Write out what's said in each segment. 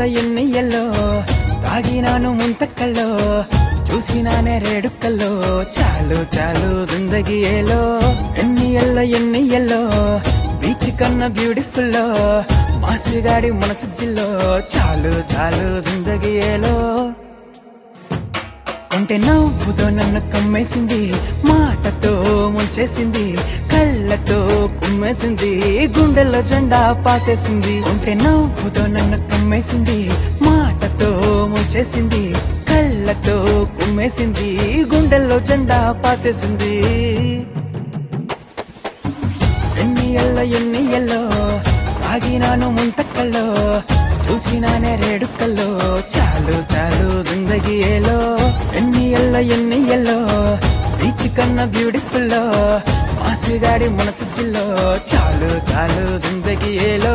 ఎన్నెయ్యల్లో తాగినాను ముంతక్కల్లో చూసినానే రేడుకల్లో చాలు చాలు జిందగీ ఏలో ఎన్నెయ్యల్లో బీచ్ కన్నా బ్యూటిఫుల్ మాసిగాడి మనసు జిల్లో చాలు చాలు జిందగీ ఏలో కొంటే నవ్వుతో నన్ను కమ్మేసింది మాటతో ముంచేసింది కళ్ళతో కుమ్మేసింది గుండెల్లో జెండా పాతేసింది కొంటే నవ్వుతో నన్ను కమ్మేసింది మాటతో ముంచేసింది కళ్ళతో కుమ్మేసింది గుండెల్లో జెండా పాతేసింది ఎన్నెయ్యల్లో తాగినాను ముంతక్కల్లో చూసినానే రేడుకల్లో చాలు చాలు జిందగీ ఏలో ఎన్నెయ్యల్లో బీచ్ కన్నా బ్యూటిఫుల్ మాసిగాడి మనసు జిల్లో చాలు చాలు జిందగీ ఏలో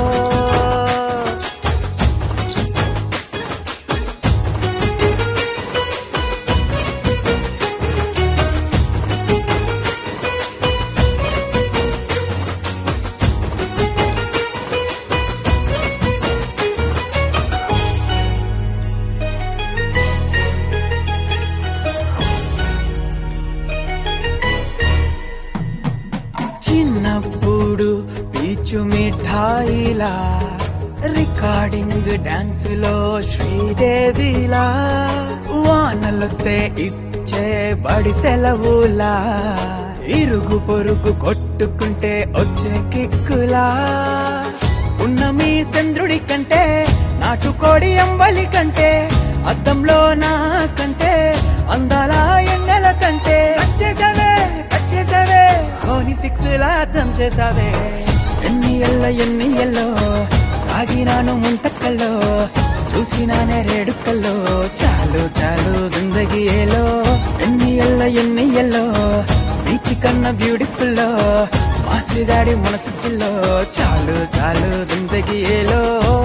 చిన్నప్పుడు పీచు మిఠాయిలా రికార్డింగ్ డాన్స్ లో శ్రీదేవిలా వానలొస్తే ఇచ్చే బడి సెలవులా ఇరుగు పొరుగు కొట్టుకుంటే వచ్చే కిక్కులా ఉన్నమి చంద్రుడి కంటే నాటుకోడి అంబలి కంటే అద్దంలో నా కంటే అందాల ఎన్నెల కంటే వచ్చేసావే ధోని సిక్స్ లా అర్థం చేసావే ఎన్నెయ్యల్లో తాగినాను ముంతక్కల్లో చూసినానే రేడుకల్లో చాలు చాలు జిందగీ ఏలో ఎన్నెయ్యల్లో బీచ్ కన్నా బ్యూటిఫుల్ మాసిగాడి మనసు జిల్లో చాలు చాలు జిందగీ ఏలో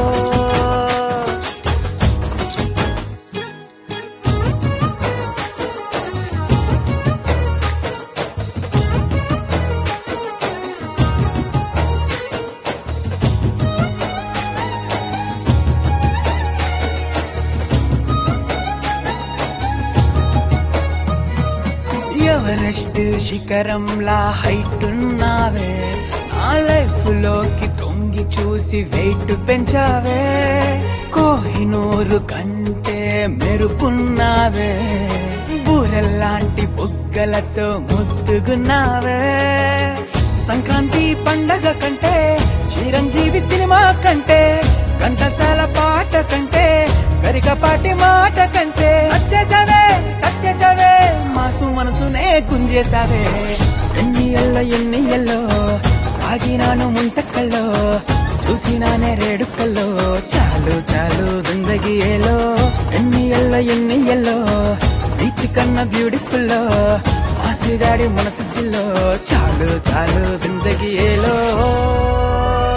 ఎవరెస్ట్ శిఖరంలా హైట్ ఉన్నావే నా లైఫ్ లోకి తొంగి చూసి వెయిట్ పెంచావే కోహినూరు కంటే మెరుపున్నావే బూరెల్లాంటి బుగ్గలతో ముద్దుగున్నావే సంక్రాంతి పండగ కంటే చిరంజీవి సినిమా కంటే ఘంటసాల పాట కంటే గరికపాటి మాట కంటే వచ్చేసావే మాసు మనసునే గుంజేసావే ఎన్నెయ్యల్లో తాగినాను ముంతక్కల్లో చూసినానే రేడుకల్లో చాలు చాలు జిందగీ ఏలో ఎన్నెయ్యల్లో బీచ్ కన్నా బ్యూటిఫుల్ మాసిగాడి మనసు జిల్లో చాలు చాలు జిందగీ ఏలో